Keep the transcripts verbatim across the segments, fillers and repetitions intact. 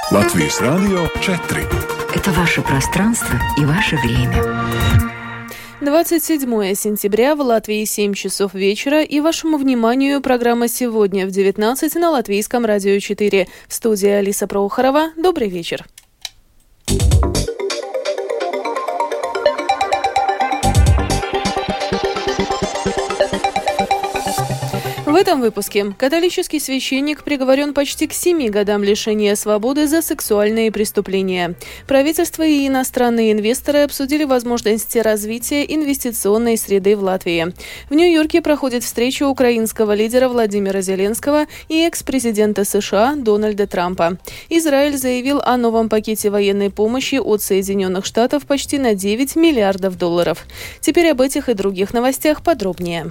Латвийс радио четыре. Это ваше пространство и ваше время. двадцать седьмое сентября, в Латвии семь часов вечера, и вашему вниманию программа «Сегодня» в девятнадцать на Латвийском радио четыре. В студии Алиса Прохорова. Добрый вечер. В этом выпуске католический священник приговорен почти к семи годам лишения свободы за сексуальные преступления. Правительство и иностранные инвесторы обсудили возможности развития инвестиционной среды в Латвии. В Нью-Йорке проходит встреча украинского лидера Владимира Зеленского и экс-президента США Дональда Трампа. Израиль заявил о новом пакете военной помощи от Соединенных Штатов почти на девять миллиардов долларов. Теперь об этих и других новостях подробнее.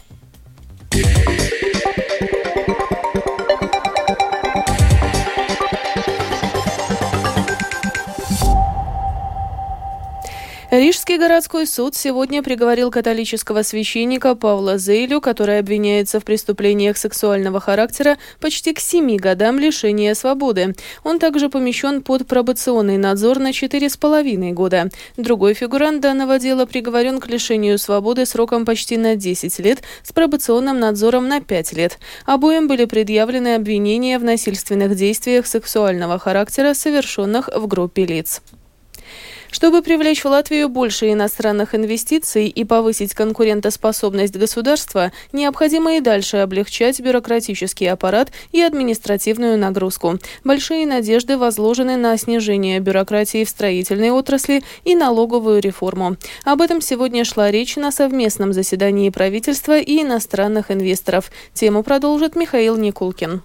Рижский городской суд сегодня приговорил католического священника Паула Зейлю, который обвиняется в преступлениях сексуального характера, почти к семи годам лишения свободы. Он также помещен под пробационный надзор на четыре с половиной года. Другой фигурант данного дела приговорен к лишению свободы сроком почти на десять лет с пробационным надзором на пять лет. Обоим были предъявлены обвинения в насильственных действиях сексуального характера, совершенных в группе лиц. Чтобы привлечь в Латвию больше иностранных инвестиций и повысить конкурентоспособность государства, необходимо и дальше облегчать бюрократический аппарат и административную нагрузку. Большие надежды возложены на снижение бюрократии в строительной отрасли и налоговую реформу. Об этом сегодня шла речь на совместном заседании правительства и иностранных инвесторов. Тему продолжит Михаил Никулкин.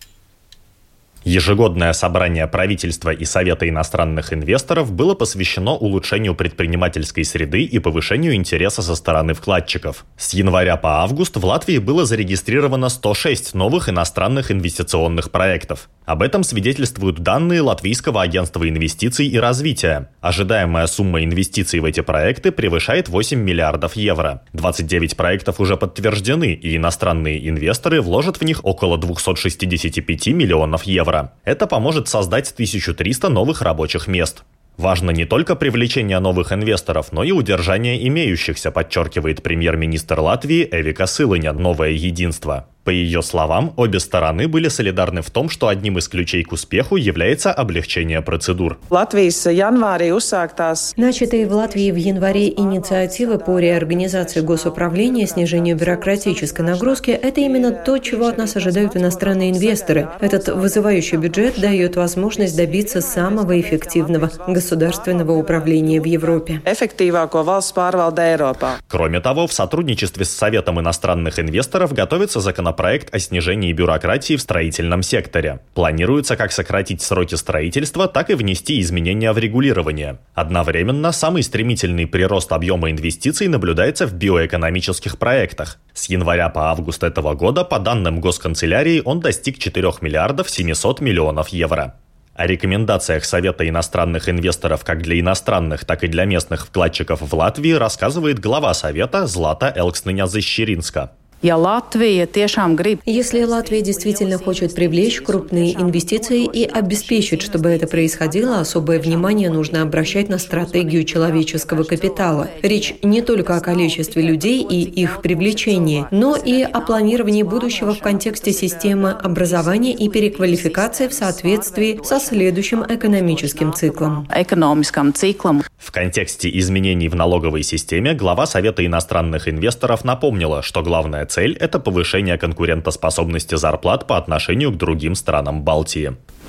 Ежегодное собрание правительства и Совета иностранных инвесторов было посвящено улучшению предпринимательской среды и повышению интереса со стороны вкладчиков. С января по август в Латвии было зарегистрировано сто шесть новых иностранных инвестиционных проектов. Об этом свидетельствуют данные Латвийского агентства инвестиций и развития. Ожидаемая сумма инвестиций в эти проекты превышает восемь миллиардов евро. двадцать девять проектов уже подтверждены, и иностранные инвесторы вложат в них около двести шестьдесят пять миллионов евро. Это поможет создать тысячу триста новых рабочих мест. Важно не только привлечение новых инвесторов, но и удержание имеющихся, подчеркивает премьер-министр Латвии Эвика Силыня, «Новое единство». По ее словам, обе стороны были солидарны в том, что одним из ключей к успеху является облегчение процедур. Начатые в Латвии в январе инициативы по реорганизации госуправления, снижению бюрократической нагрузки – это именно то, чего от нас ожидают иностранные инвесторы. Этот вызывающий бюджет дает возможность добиться самого эффективного государственного управления в Европе. Кроме того, в сотрудничестве с Советом иностранных инвесторов готовится законопроект проект о снижении бюрократии в строительном секторе. Планируется как сократить сроки строительства, так и внести изменения в регулирование. Одновременно самый стремительный прирост объема инвестиций наблюдается в биоэкономических проектах. С января по август этого года, по данным Госканцелярии, он достиг четырёх миллиардов семисот миллионов евро. О рекомендациях Совета иностранных инвесторов как для иностранных, так и для местных вкладчиков в Латвии рассказывает глава Совета Злата Элксныня-Защеринска. Если Латвия действительно хочет привлечь крупные инвестиции и обеспечить, чтобы это происходило, особое внимание нужно обращать на стратегию человеческого капитала. Речь не только о количестве людей и их привлечении, но и о планировании будущего в контексте системы образования и переквалификации в соответствии со следующим экономическим циклом. В контексте изменений в налоговой системе глава Совета иностранных инвесторов напомнила, что главная цель – это повышение конкурентоспособности зарплат по отношению к другим странам Балтии.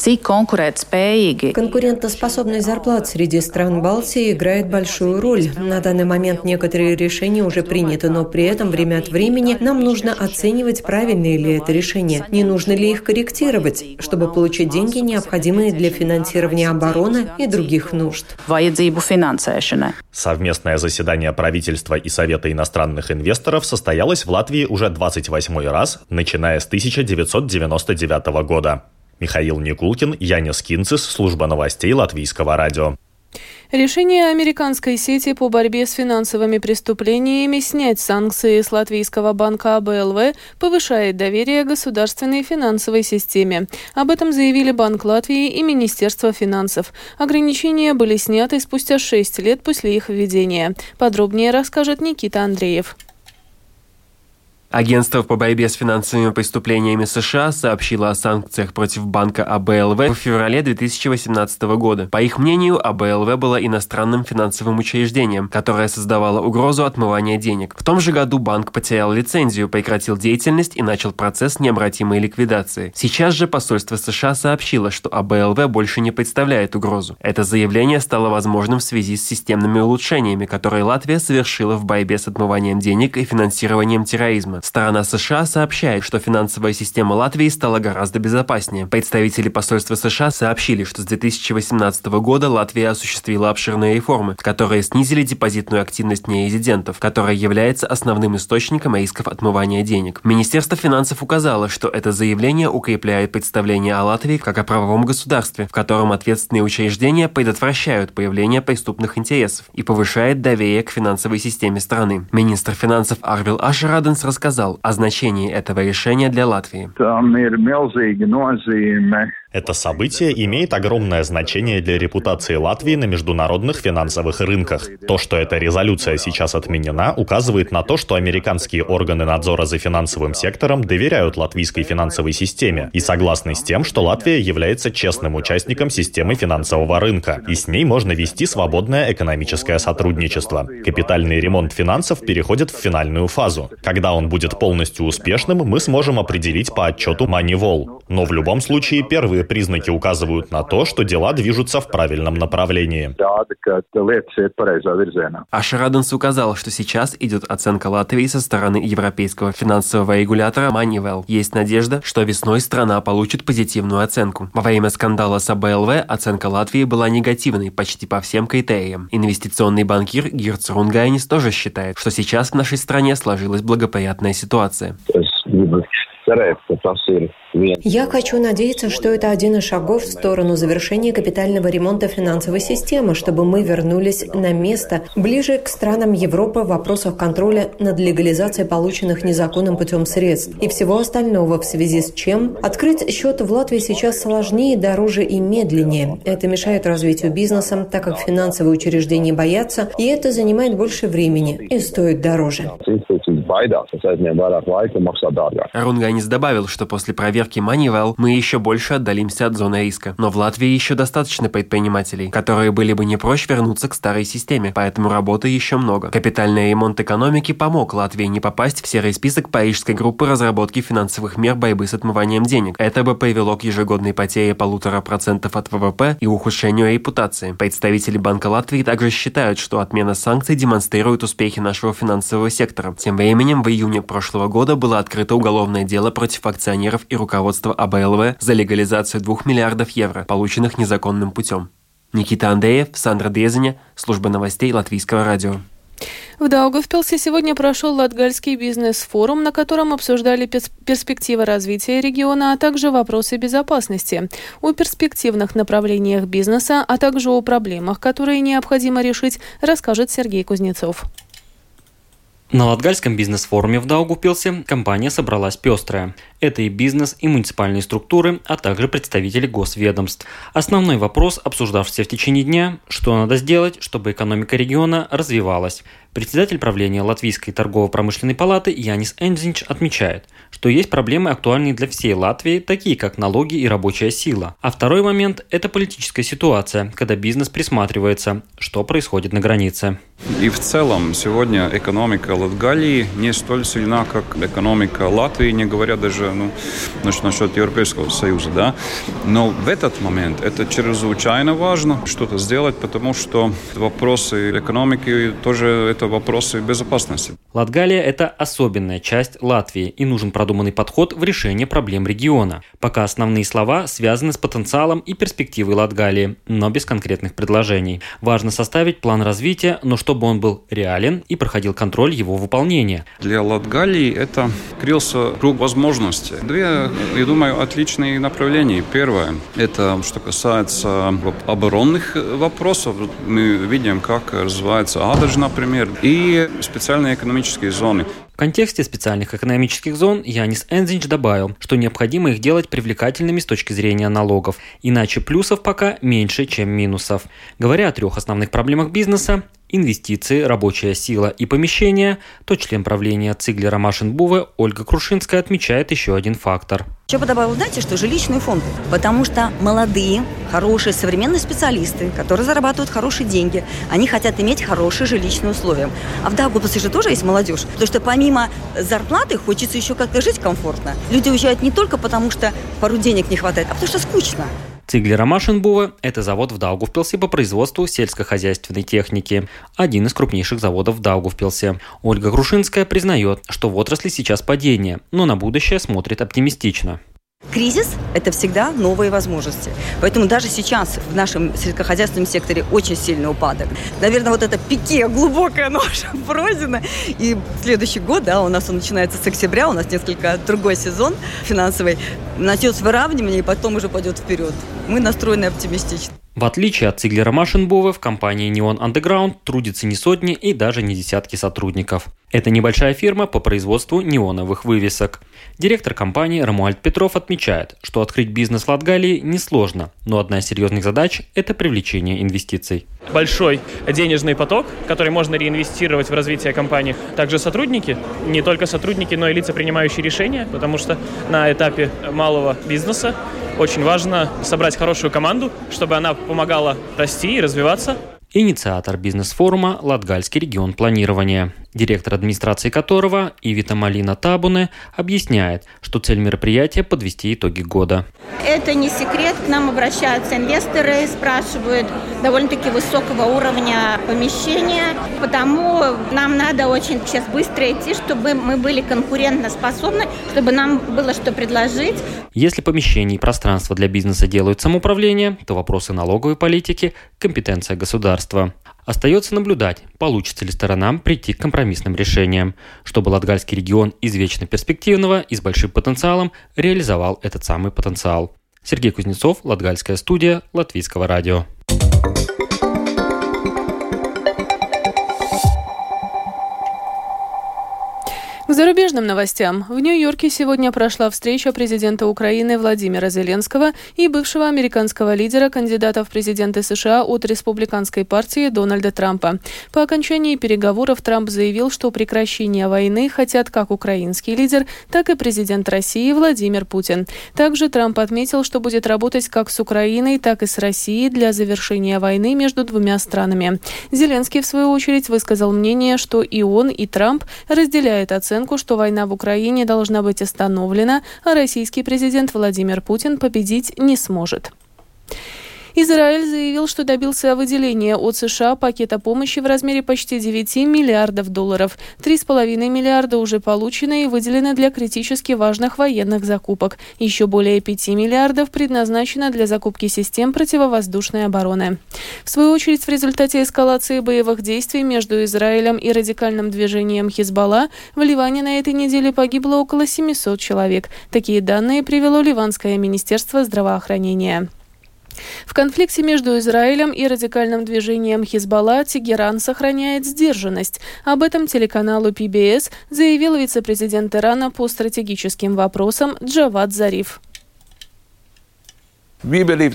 Конкурентоспособность зарплат среди стран Балтии играет большую роль. На данный момент некоторые решения уже приняты, но при этом время от времени нам нужно оценивать, правильные ли это решения, не нужно ли их корректировать, чтобы получить деньги, необходимые для финансирования обороны и других нужд. Совместное заседание правительства и Совета иностранных инвесторов состоялось в Латвии уже двадцать восьмой раз, начиная с тысяча девятьсот девяносто девятого года. Михаил Никулкин, Янис Кинцис, служба новостей Латвийского радио. Решение американской сети по борьбе с финансовыми преступлениями снять санкции с латвийского банка А Б Л В повышает доверие к государственной финансовой системе. Об этом заявили Банк Латвии и Министерство финансов. Ограничения были сняты спустя шесть лет после их введения. Подробнее расскажет Никита Андреев. Агентство по борьбе с финансовыми преступлениями США сообщило о санкциях против банка А Б Л В в феврале две тысячи восемнадцатого года. По их мнению, А Б Л В было иностранным финансовым учреждением, которое создавало угрозу отмывания денег. В том же году банк потерял лицензию, прекратил деятельность и начал процесс необратимой ликвидации. Сейчас же посольство США сообщило, что А Б Л В больше не представляет угрозу. Это заявление стало возможным в связи с системными улучшениями, которые Латвия совершила в борьбе с отмыванием денег и финансированием терроризма. Сторона США сообщает, что финансовая система Латвии стала гораздо безопаснее. Представители посольства США сообщили, что с две тысячи восемнадцатого года Латвия осуществила обширные реформы, которые снизили депозитную активность нерезидентов, которая является основным источником рисков отмывания денег. Министерство финансов указало, что это заявление укрепляет представление о Латвии как о правовом государстве, в котором ответственные учреждения предотвращают появление преступных интересов и повышает доверие к финансовой системе страны. Министр финансов Арвил Ашераденс рассказал о значении этого решения для Латвии. Это событие имеет огромное значение для репутации Латвии на международных финансовых рынках. То, что эта резолюция сейчас отменена, указывает на то, что американские органы надзора за финансовым сектором доверяют латвийской финансовой системе и согласны с тем, что Латвия является честным участником системы финансового рынка, и с ней можно вести свободное экономическое сотрудничество. Капитальный ремонт финансов переходит в финальную фазу. Когда он будет полностью успешным, мы сможем определить по отчету Moneywall. Но в любом случае первые признаки указывают на то, что дела движутся в правильном направлении. Ашераденс указал, что сейчас идет оценка Латвии со стороны европейского финансового регулятора Moneywell. Есть надежда, что весной страна получит позитивную оценку. Во время скандала с А Б Л В оценка Латвии была негативной почти по всем критериям. Инвестиционный банкир Гирц Рунгайнис тоже считает, что сейчас в нашей стране сложилась благоприятная ситуация. Я хочу надеяться, что это один из шагов в сторону завершения капитального ремонта финансовой системы, чтобы мы вернулись на место ближе к странам Европы в вопросах контроля над легализацией полученных незаконным путем средств и всего остального, в связи с чем открыть счет в Латвии сейчас сложнее, дороже и медленнее. Это мешает развитию бизнеса, так как финансовые учреждения боятся, и это занимает больше времени и стоит дороже. Рунгайнис добавил, что после проверки Moneywell мы еще больше отдалимся от зоны риска. Но в Латвии еще достаточно предпринимателей, которые были бы не прочь вернуться к старой системе, поэтому работы еще много. Капитальный ремонт экономики помог Латвии не попасть в серый список Парижской группы разработки финансовых мер борьбы с отмыванием денег. Это бы привело к ежегодной потере полутора процентов от В В П и ухудшению репутации. Представители Банка Латвии также считают, что отмена санкций демонстрирует успехи нашего финансового сектора. Тем временем в июне прошлого года было открыто уголовное дело против акционеров и руководства А Б Л В за легализацию двух миллиардов евро, полученных незаконным путем. Никита Андреев, Сандра Дрезиня, служба новостей Латвийского радио. В Даугавпилсе сегодня прошел Латгальский бизнес-форум, на котором обсуждали перспективы развития региона, а также вопросы безопасности. О перспективных направлениях бизнеса, а также о проблемах, которые необходимо решить, расскажет Сергей Кузнецов. На Латгальском бизнес-форуме в Даугавпилсе компания собралась пестрая. Это и бизнес, и муниципальные структуры, а также представители госведомств. Основной вопрос, обсуждавшийся в течение дня, что надо сделать, чтобы экономика региона развивалась. Председатель правления Латвийской торгово-промышленной палаты Янис Энзинч отмечает, что есть проблемы, актуальные для всей Латвии, такие как налоги и рабочая сила. А второй момент – это политическая ситуация, когда бизнес присматривается, что происходит на границе. И в целом сегодня экономика Латгалии не столь сильна, как экономика Латвии, не говоря даже ну, насчет Европейского Союза. Да? Но в этот момент это чрезвычайно важно что-то сделать, потому что вопросы экономики тоже это вопросы безопасности. Латгалия – это особенная часть Латвии, и нужен продуманный подход в решении проблем региона. Пока основные слова связаны с потенциалом и перспективой Латгалии, но без конкретных предложений. Важно составить план развития, но чтобы он был реален и проходил контроль его его выполнения. Для Латгалии это открылся круг возможностей. Две, я думаю, отличные направления. Первое, это что касается оборонных вопросов. Мы видим, как развивается Адаж, например, и специальные экономические зоны. В контексте специальных экономических зон Янис Энзинч добавил, что необходимо их делать привлекательными с точки зрения налогов, иначе плюсов пока меньше, чем минусов. Говоря о трех основных проблемах бизнеса – инвестиции, рабочая сила и помещения, то член правления Циглера Машинбуве Ольга Крушинская отмечает еще один фактор. Еще бы добавил, знаете, что жилищные фонды. Потому что молодые, хорошие, современные специалисты, которые зарабатывают хорошие деньги, они хотят иметь хорошие жилищные условия. А в Даугавпилсе же тоже есть молодежь. Потому что помимо зарплаты хочется еще как-то жить комфортно. Люди уезжают не только потому, что пару денег не хватает, а потому что скучно. Циглера Машинбуве – это завод в Даугавпилсе по производству сельскохозяйственной техники. Один из крупнейших заводов в Даугавпилсе. Ольга Крушинская признает, что в отрасли сейчас падение, но на будущее смотрит оптимистично. Кризис – это всегда новые возможности. Поэтому даже сейчас в нашем сельскохозяйственном секторе очень сильный упадок. Наверное, вот это пике глубокое, оно уже пройдено. И следующий год, да, у нас он начинается с октября, у нас несколько другой сезон финансовый. Начнется выравнивание и потом уже пойдет вперед. Мы настроены оптимистично. В отличие от Циглера Машинбуве, в компании Neon Underground трудятся не сотни и даже не десятки сотрудников. Это небольшая фирма по производству неоновых вывесок. Директор компании Рамуальд Петров отмечает, что открыть бизнес в Латгалии несложно, но одна из серьезных задач – это привлечение инвестиций. Большой денежный поток, который можно реинвестировать в развитие компании. Также сотрудники, не только сотрудники, но и лица, принимающие решения, потому что на этапе малого бизнеса очень важно собрать хорошую команду, чтобы она помогала расти и развиваться. Инициатор бизнес-форума «Латгальский регион планирования», директор администрации которого Ивита Малина Табуне объясняет, что цель мероприятия – подвести итоги года. Это не секрет, к нам обращаются инвесторы, спрашивают довольно-таки высокого уровня помещения, потому нам надо очень сейчас быстро идти, чтобы мы были конкурентоспособны, чтобы нам было что предложить. Если помещение и пространство для бизнеса делают самоуправление, то вопросы налоговой политики – компетенция государства. Остается наблюдать, получится ли сторонам прийти к компромиссным решениям, чтобы Латгальский регион из вечно перспективного и с большим потенциалом реализовал этот самый потенциал. Сергей Кузнецов, Латгальская студия, Латвийского радио. К зарубежным новостям. В Нью-Йорке сегодня прошла встреча президента Украины Владимира Зеленского и бывшего американского лидера, кандидата в президенты США от республиканской партии Дональда Трампа. По окончании переговоров Трамп заявил, что прекращение войны хотят как украинский лидер, так и президент России Владимир Путин. Также Трамп отметил, что будет работать как с Украиной, так и с Россией для завершения войны между двумя странами. Зеленский, в свою очередь, высказал мнение, что и он, и Трамп разделяют оценку, что война в Украине должна быть остановлена, а российский президент Владимир Путин победить не сможет. Израиль заявил, что добился выделения от США пакета помощи в размере почти девять миллиардов долларов. три с половиной миллиарда уже получены и выделены для критически важных военных закупок. Еще более пяти миллиардов предназначено для закупки систем противовоздушной обороны. В свою очередь, в результате эскалации боевых действий между Израилем и радикальным движением Хизбалла в Ливане на этой неделе погибло около семисот человек. Такие данные привело Ливанское министерство здравоохранения. В конфликте между Израилем и радикальным движением Хизбалла Тегеран сохраняет сдержанность. Об этом телеканалу пи би эс заявил вице-президент Ирана по стратегическим вопросам Джавад Зариф. Мы верим,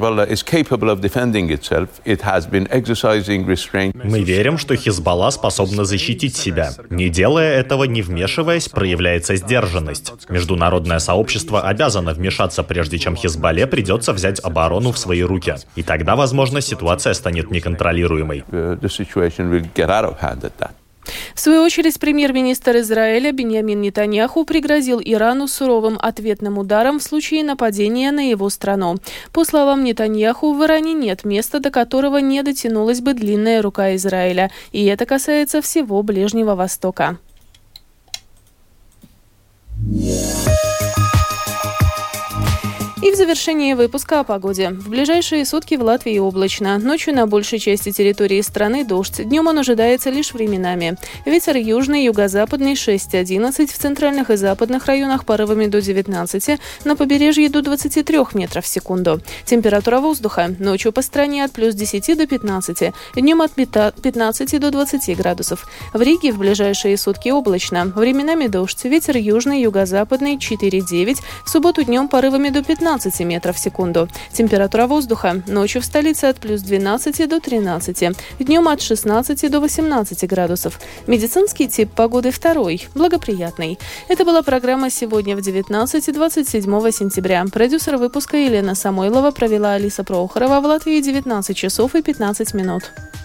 что Хизбалла способна защитить себя. Не делая этого, не вмешиваясь, проявляется сдержанность. Международное сообщество обязано вмешаться, прежде чем Хизбалле придется взять оборону в свои руки. И тогда, возможно, ситуация станет неконтролируемой. В свою очередь, премьер-министр Израиля Биньямин Нетаньяху пригрозил Ирану суровым ответным ударом в случае нападения на его страну. По словам Нетаньяху, в Иране нет места, до которого не дотянулась бы длинная рука Израиля. И это касается всего Ближнего Востока. И в завершении выпуска о погоде. В ближайшие сутки в Латвии облачно. Ночью на большей части территории страны дождь. Днем он ожидается лишь временами. Ветер южный, юго-западный шесть-одиннадцать, в центральных и западных районах порывами до девятнадцати, на побережье до двадцати трёх метров в секунду. Температура воздуха. Ночью по стране от плюс десяти до пятнадцати, днем от пятнадцати до двадцати градусов. В Риге в ближайшие сутки облачно. Временами дождь. Ветер южный, юго-западный четыре-девять, в субботу днем порывами до пятнадцати метров в секунду. Температура воздуха. Ночью в столице от плюс двенадцати до тринадцати. Днем от шестнадцати до восемнадцати градусов. Медицинский тип погоды второй. Благоприятный. Это была программа «Сегодня в девятнадцать» двадцать седьмого сентября. Продюсер выпуска Елена Самойлова, провела Алиса Прохорова. В Латвии девятнадцать часов и пятнадцать минут.